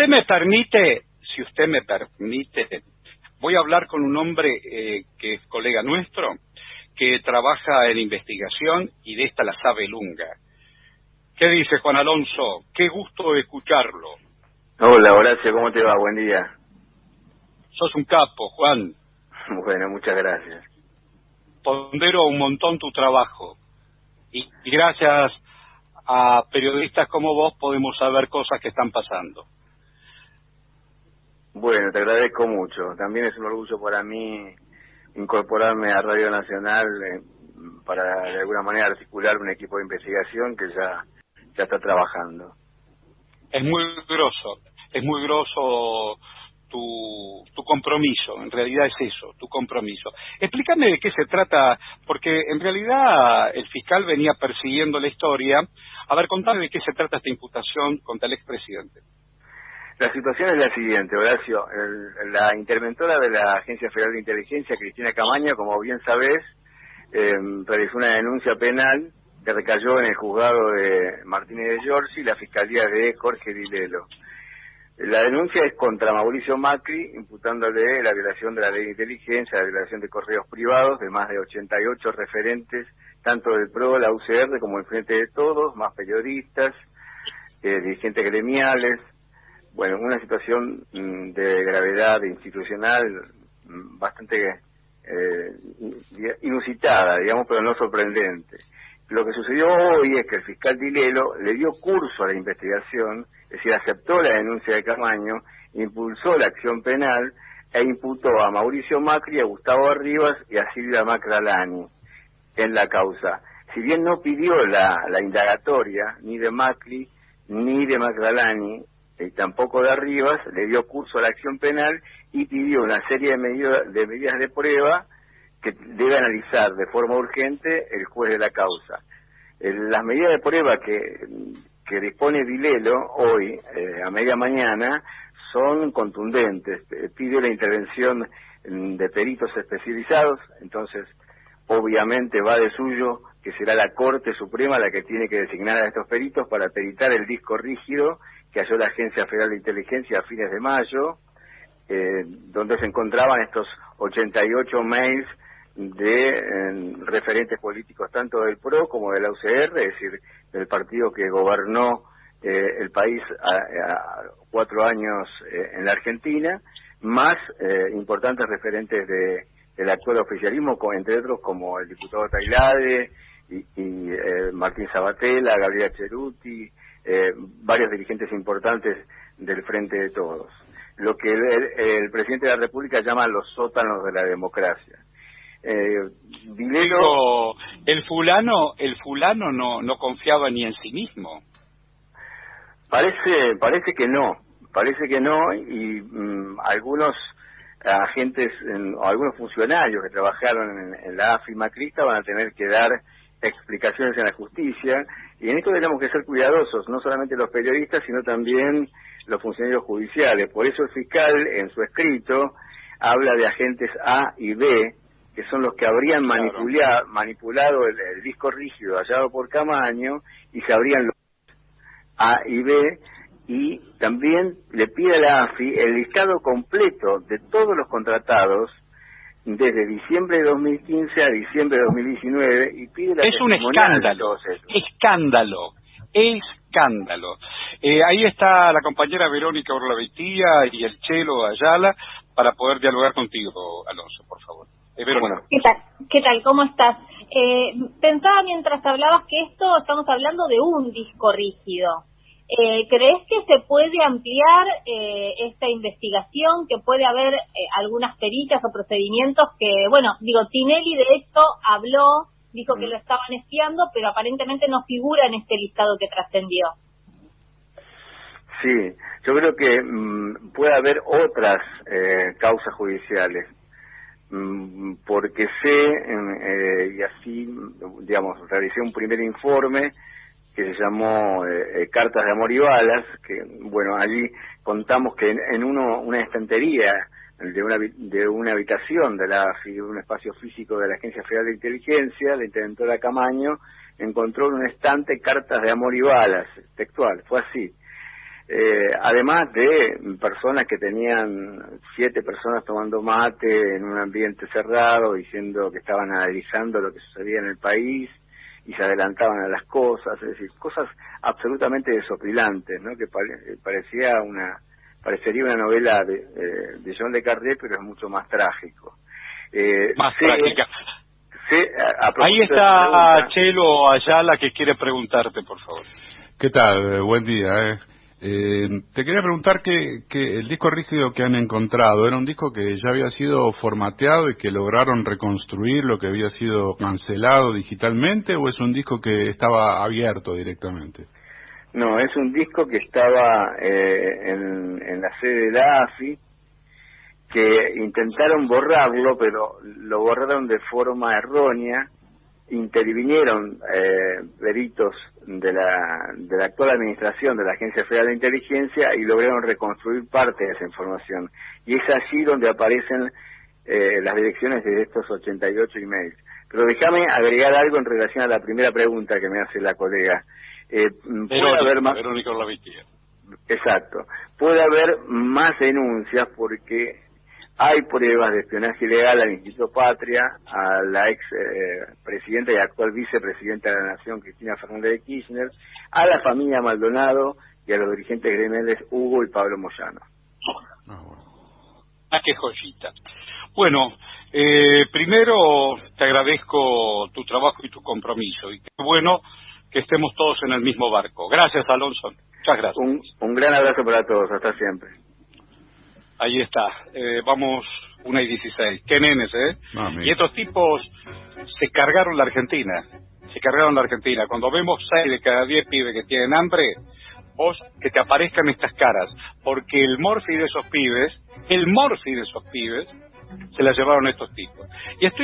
si usted me permite, voy a hablar con un hombre que es colega nuestro, que trabaja en investigación y de esta la sabe lunga. ¿Qué dice Juan Alonso? Qué gusto escucharlo. Hola, Horacio, ¿cómo te va? Buen día. Sos un capo, Juan. Bueno, muchas gracias. Pondero un montón tu trabajo. Y gracias a periodistas como vos podemos saber cosas que están pasando. Bueno, te agradezco mucho. También es un orgullo para mí incorporarme a Radio Nacional para de alguna manera articular un equipo de investigación que ya está trabajando. Es muy grosso tu compromiso, en realidad es eso, tu compromiso. Explícame de qué se trata, porque en realidad el fiscal venía persiguiendo la historia. A ver, contame de qué se trata esta imputación contra el expresidente. La situación es la siguiente, Horacio. La interventora de la Agencia Federal de Inteligencia, Cristina Camaño, como bien sabés, realizó una denuncia penal que recayó en el juzgado de Martínez de Giorgi y la fiscalía de Jorge Dilelo. La denuncia es contra Mauricio Macri, imputándole la violación de la ley de inteligencia, la violación de correos privados de más de 88 referentes, tanto del PRO, la UCR, como el Frente de Todos, más periodistas, dirigentes gremiales. Bueno, una situación de gravedad institucional bastante inusitada, digamos, pero no sorprendente. Lo que sucedió hoy es que el fiscal Dilelo le dio curso a la investigación, es decir, aceptó la denuncia de Camaño, impulsó la acción penal e imputó a Mauricio Macri, a Gustavo Arribas y a Silvia Macralani en la causa. Si bien no pidió la indagatoria ni de Macri ni de Macralani, y tampoco de Arribas, le dio curso a la acción penal y pidió una serie de medidas de prueba que debe analizar de forma urgente el juez de la causa. Las medidas de prueba que dispone Dilelo hoy, a media mañana, son contundentes. Pide la intervención de peritos especializados, entonces obviamente va de suyo que será la Corte Suprema la que tiene que designar a estos peritos para peritar el disco rígido que halló la Agencia Federal de Inteligencia a fines de mayo, donde se encontraban estos 88 mails de referentes políticos tanto del PRO como de la UCR, es decir, del partido que gobernó el país a 4 años en la Argentina, más importantes referentes del actual oficialismo, entre otros como el diputado Tailade y Martín Sabatella, Gabriela Cheruti, varios dirigentes importantes del Frente de Todos. Lo que el presidente de la República llama los sótanos de la democracia. Digo, el fulano no confiaba ni en sí mismo. Parece que no, y algunos agentes o algunos funcionarios que trabajaron en la AFI macrista van a tener que dar explicaciones en la justicia, y en esto tenemos que ser cuidadosos, no solamente los periodistas, sino también los funcionarios judiciales. Por eso el fiscal, en su escrito, habla de agentes A y B, que son los que habrían manipulado el disco rígido hallado por Camaño, y se habrían los A y B, y también le pide a la AFI el listado completo de todos los contratados desde diciembre de 2015 a diciembre de 2019, y pide la Es un escándalo. Ahí está la compañera Verónica Orlavetía y el Chelo Ayala para poder dialogar contigo, Alonso, por favor. Verónica. ¿Qué tal? ¿Cómo estás? Pensaba mientras hablabas que estamos hablando de un disco rígido. ¿Crees que se puede ampliar esta investigación, que puede haber algunas pericias o procedimientos que, Tinelli de hecho dijo que lo estaban espiando, pero aparentemente no figura en este listado que trascendió? Sí, yo creo que puede haber otras causas judiciales, porque y así, realicé un primer informe que se llamó Cartas de Amor y Balas, que, allí contamos que en una estantería de una habitación de un espacio físico de la Agencia Federal de Inteligencia, la interventora Camaño encontró en un estante Cartas de Amor y Balas, textual, fue así. además de personas que tenían 7 personas tomando mate en un ambiente cerrado, diciendo que estaban analizando lo que sucedía en el país y se adelantaban a las cosas, es decir, cosas absolutamente desopilantes, ¿no? Que parecería una novela de John le Carré, pero es mucho más trágico. Más trágica. Ahí está Chelo Ayala, que quiere preguntarte, por favor. ¿Qué tal? Buen día. Te quería preguntar que el disco rígido que han encontrado era un disco que ya había sido formateado y que lograron reconstruir lo que había sido cancelado digitalmente, o es un disco que estaba abierto directamente. No, es un disco que estaba en la sede de la AFI, que intentaron borrarlo, pero lo borraron de forma errónea. Intervinieron peritos de la actual administración de la Agencia Federal de Inteligencia y lograron reconstruir parte de esa información. Y es allí donde aparecen las direcciones de estos 88 emails. Pero déjame agregar algo en relación a la primera pregunta que me hace la colega. Puede haber más... Verónica Orlavitía. Exacto. Puede haber más denuncias porque hay pruebas de espionaje ilegal al Instituto Patria, a la ex presidenta y actual vicepresidenta de la Nación, Cristina Fernández de Kirchner, a la familia Maldonado y a los dirigentes gremiales Hugo y Pablo Moyano. Qué joyita. Bueno, primero te agradezco tu trabajo y tu compromiso, y qué bueno que estemos todos en el mismo barco. Gracias, Alonso. Muchas gracias. Un gran abrazo para todos. Hasta siempre. Ahí está, vamos 1:16. Qué nenes, Y estos tipos se cargaron la Argentina. Cuando vemos 6 de cada 10 pibes que tienen hambre, vos que te aparezcan estas caras, porque el morfi de esos pibes, se la llevaron estos tipos. Y estoy